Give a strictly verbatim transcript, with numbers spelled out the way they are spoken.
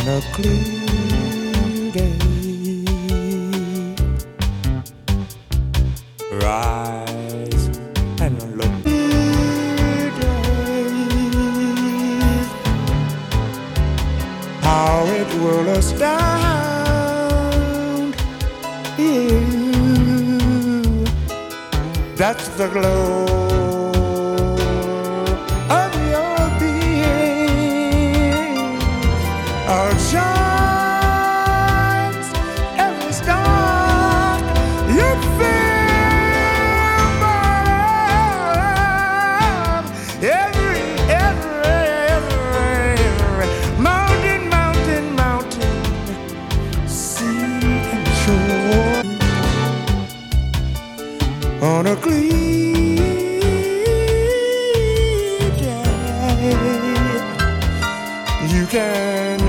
on a clear day. Rise and look clear days, how it will astound you. That's the glow of your being, outshines every star you feel, but every, every, every mountain, mountain, mountain, sea and shore. On a clear day, you can